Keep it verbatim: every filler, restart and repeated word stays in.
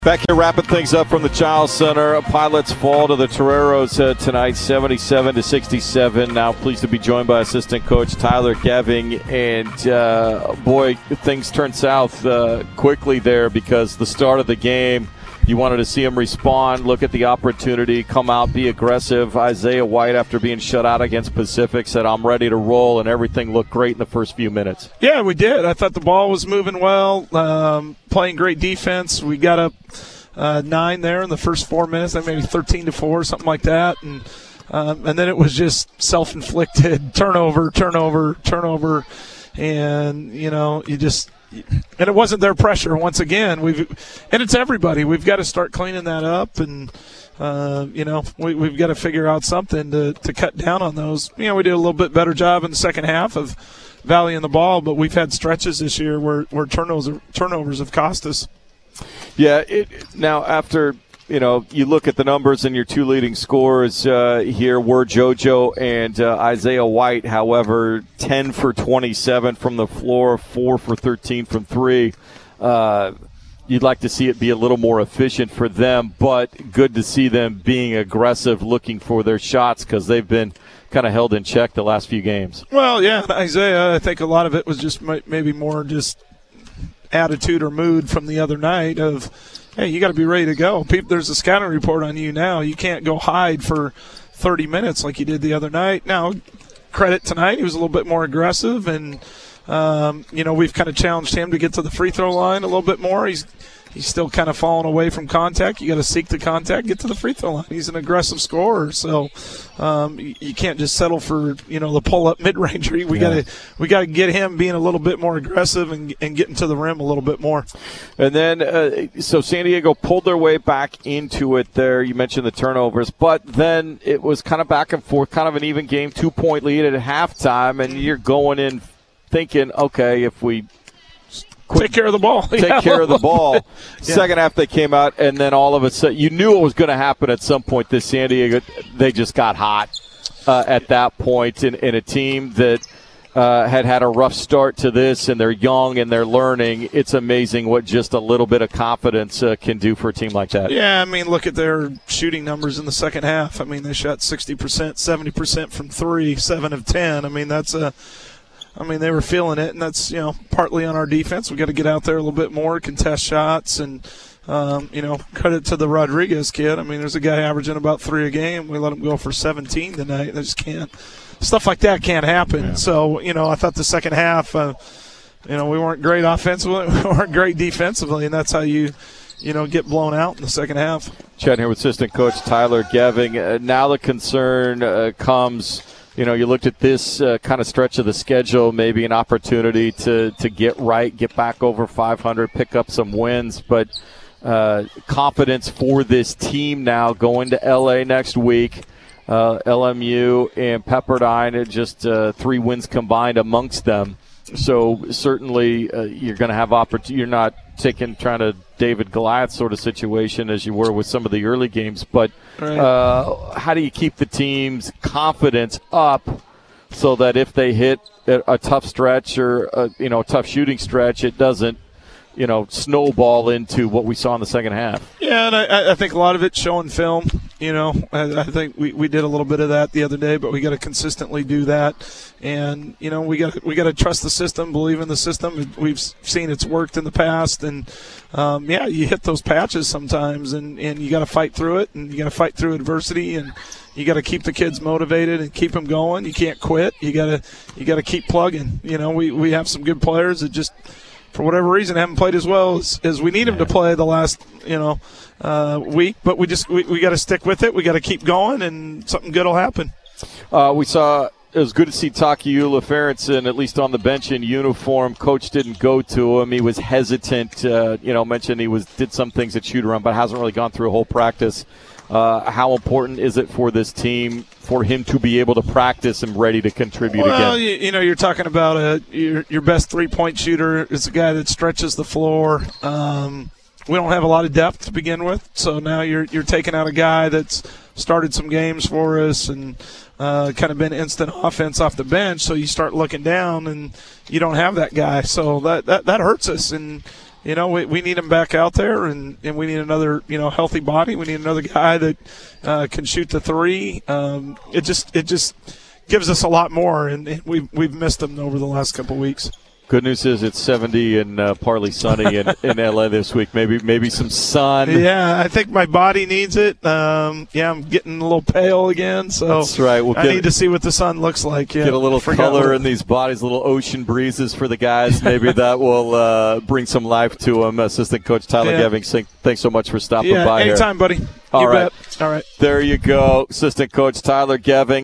Back here wrapping things up from the Chiles Center. Pilots fall to the Toreros uh, tonight, seventy-seven to sixty-seven. Now pleased to be joined by assistant coach Tyler Geving. And, uh, boy, things turned south uh, quickly there because the start of the game, you wanted to see him respond, look at the opportunity, come out, be aggressive. Isaiah White, after being shut out against Pacific, said, I'm ready to roll, and everything looked great in the first few minutes. Yeah, we did. I thought the ball was moving well, um, playing great defense. We got up uh, nine there in the first four minutes, maybe thirteen to four, something like that. And um, and then it was just self-inflicted turnover, turnover, turnover. And, you know, you just – and it wasn't their pressure once again. We've and it's everybody. We've got to start cleaning that up, and uh, you know we, we've got to figure out something to, to cut down on those. You know, we did a little bit better job in the second half of volleying the ball, but we've had stretches this year where where turnovers turnovers have cost us. Yeah. It, now after. You know, you look at the numbers, and your two leading scorers uh, here were JoJo and uh, Isaiah White. However, ten for twenty-seven from the floor, four for thirteen from three. Uh, you'd like to see it be a little more efficient for them, but good to see them being aggressive, looking for their shots, because they've been kind of held in check the last few games. Well, yeah, Isaiah, I think a lot of it was just maybe more just attitude or mood from the other night of, hey, you got to be ready to go. People, there's a scouting report on you now. You can't go hide for thirty minutes like you did the other night. Now, credit tonight, he was a little bit more aggressive, and, um, you know, we've kind of challenged him to get to the free throw line a little bit more. He's he's still kind of falling away from contact. You got to seek the contact, get to the free throw line. He's an aggressive scorer, so um, you, you can't just settle for, you know, the pull-up mid-ranger. We yeah. got to we got to get him being a little bit more aggressive and, and getting to the rim a little bit more. And then, uh, so San Diego pulled their way back into it there. You mentioned the turnovers, but then it was kind of back and forth, kind of an even game, two-point lead at halftime, and you're going in thinking, okay, if we – Quick, take care of the ball. Take yeah. care of the ball. yeah. Second half they came out, and then all of a sudden you knew it was going to happen at some point. This San Diego, they just got hot uh, at that point in, in a team that uh, had had a rough start to this, and they're young and they're learning. It's amazing what just a little bit of confidence uh, can do for a team like that. Yeah, I mean, look at their shooting numbers in the second half. I mean, they shot sixty percent, seventy percent from three, seven of ten. I mean, that's a – I mean, they were feeling it, and that's, you know, partly on our defense. We got to get out there a little bit more, contest shots, and, um, you know, credit to the Rodriguez kid. I mean, there's a guy averaging about three a game. We let him go for seventeen tonight. They just can't – stuff like that can't happen. Yeah. So, you know, I thought the second half, uh, you know, we weren't great offensively. We weren't great defensively, and that's how you – you know, get blown out in the second half. Chatting here with assistant coach Tyler Geving. Uh, now the concern uh, comes – you know, you looked at this uh, kind of stretch of the schedule, maybe an opportunity to, to get right, get back over five hundred, pick up some wins. But uh, confidence for this team now going to L A next week. Uh, L M U and Pepperdine, just uh, three wins combined amongst them. So certainly uh, you're going to have opportunity. You're not taking trying to David Goliath sort of situation as you were with some of the early games. But right. uh, how do you keep the team's confidence up so that if they hit a, a tough stretch or a, you know a tough shooting stretch, it doesn't you know snowball into what we saw in the second half? Yeah, and I, I think a lot of it's showing film. You know, I, I think we, we did a little bit of that the other day, but we got to consistently do that. And you know, we got we got to trust the system, believe in the system. We've seen it's worked in the past, and um, yeah, you hit those patches sometimes, and, and you got to fight through it, and you got to fight through adversity, and you got to keep the kids motivated and keep them going. You can't quit. You got to you got to keep plugging. You know, we we have some good players that just, for whatever reason, haven't played as well as, as we need them to play the last, you know, uh, week. But we just we, we got to stick with it. We got to keep going, and something good will happen. Uh, we saw it was good to see Takiula Ferentsen at least on the bench in uniform. Coach didn't go to him. He was hesitant. Uh, you know, mentioned he was did some things at shoot around, but hasn't really gone through a whole practice. Uh, how important is it for this team for him to be able to practice and ready to contribute well, again? You, you know, you're talking about a, your, your best three-point shooter is a guy that stretches the floor. Um, we don't have a lot of depth to begin with, so now you're you're taking out a guy that's started some games for us and uh, kind of been instant offense off the bench. So you start looking down and you don't have that guy, so that that, that hurts us. And you know, we, we need him back out there, and, and we need another, you know, healthy body. We need another guy that uh, can shoot the three. Um, it just it just gives us a lot more, and we've, we've missed him over the last couple of weeks. Good news is it's seventy and uh, partly sunny in, in L A this week. Maybe maybe some sun. Yeah, I think my body needs it. Um, yeah, I'm getting a little pale again, so that's right. We'll I get, need to see what the sun looks like. Yeah, get a little Forgot color what- in these bodies, little ocean breezes for the guys. Maybe that will uh, bring some life to them. Assistant Coach Tyler Yeah. Geving, thanks so much for stopping Yeah, by anytime, here. buddy. All you right. bet. All right. There you go, Assistant Coach Tyler Geving.